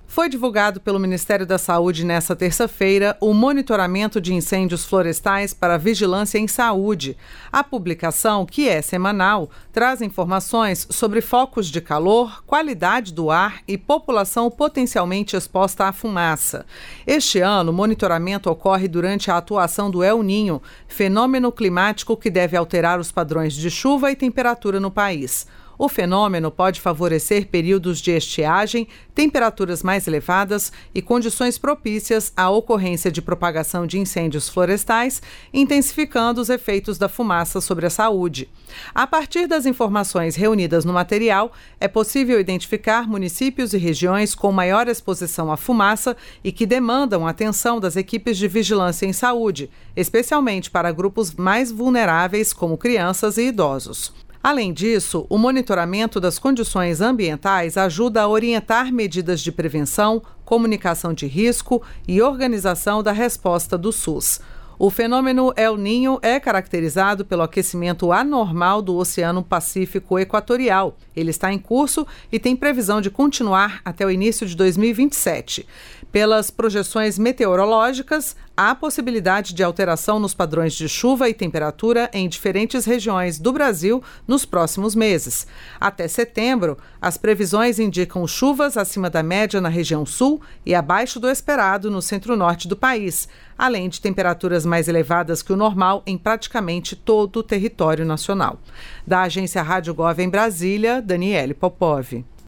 Foi divulgado pelo Ministério da Saúde nesta terça-feira o monitoramento de incêndios florestais para vigilância em saúde. A publicação, que é semanal, traz informações sobre focos de calor, qualidade do ar e população potencialmente exposta à fumaça. Este ano, o monitoramento ocorre durante a atuação do El Niño, fenômeno climático que deve alterar os padrões de chuva e temperatura no país. O fenômeno pode favorecer períodos de estiagem, temperaturas mais elevadas e condições propícias à ocorrência de propagação de incêndios florestais, intensificando os efeitos da fumaça sobre a saúde. A partir das informações reunidas no material, é possível identificar municípios e regiões com maior exposição à fumaça e que demandam atenção das equipes de vigilância em saúde, especialmente para grupos mais vulneráveis, como crianças e idosos. Além disso, o monitoramento das condições ambientais ajuda a orientar medidas de prevenção, comunicação de risco e organização da resposta do SUS. O fenômeno El Niño é caracterizado pelo aquecimento anormal do Oceano Pacífico Equatorial. Ele está em curso e tem previsão de continuar até o início de 2027. Pelas projeções meteorológicas, há possibilidade de alteração nos padrões de chuva e temperatura em diferentes regiões do Brasil nos próximos meses. Até setembro, as previsões indicam chuvas acima da média na região sul e abaixo do esperado no centro-norte do país, além de temperaturas mais elevadas que o normal em praticamente todo o território nacional. Da agência Rádio Gov em Brasília, Daniele Popov.